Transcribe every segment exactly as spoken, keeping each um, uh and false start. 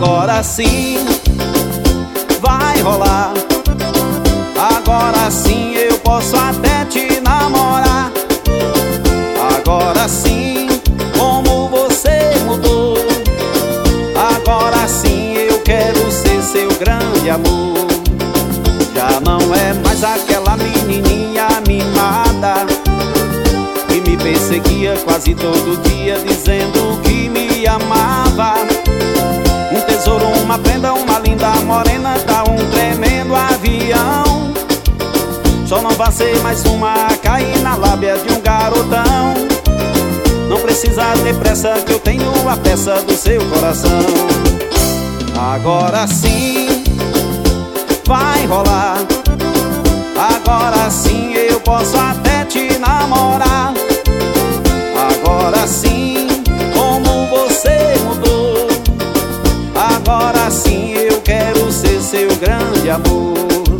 Agora sim vai rolar, agora sim eu posso até te namorar. Agora sim, como você mudou, agora sim eu quero ser seu grande amor. Já não é mais aquela menininha mimada que me perseguia quase todo dia dizendo que me amava. Um tesouro, uma prenda, uma linda morena, tá um tremendo avião. Só não vai ser mais uma a cair na lábia de um garotão. Não precisa ter pressa que eu tenho a peça do seu coração. Agora sim vai rolar, agora sim eu posso até te namorar. Agora sim, como você mudou, agora sim eu quero ser seu grande amor.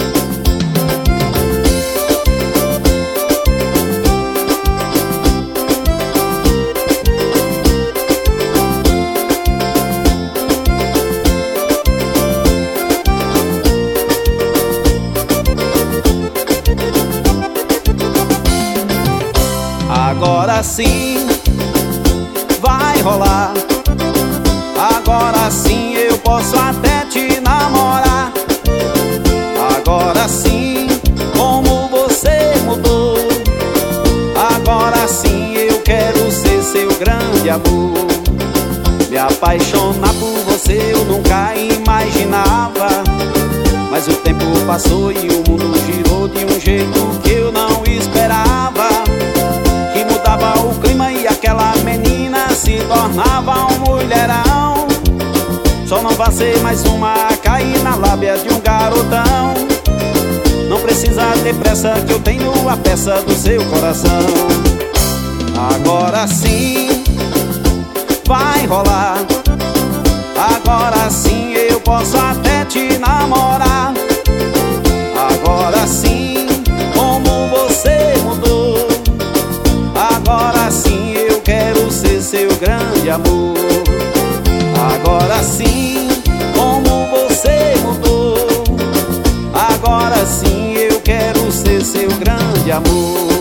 Agora sim vai rolar, agora sim eu posso até te namorar. Agora sim, como você mudou, agora sim eu quero ser seu grande amor. Me apaixonar por você eu nunca imaginava, mas o tempo passou e o mundo girou de um jeito que eu não esperava. Que mudava o clima e aquela menina se tornava um mulherão. Só não vai ser mais uma a cair na lábia de um garotão. Não precisa ter pressa que eu tenho a peça do seu coração. Agora sim vai rolar, agora sim eu posso até te namorar. Agora sim, como você mudou, agora sim eu quero ser seu grande amor. Agora sim, como você mudou, agora sim eu quero ser seu grande amor.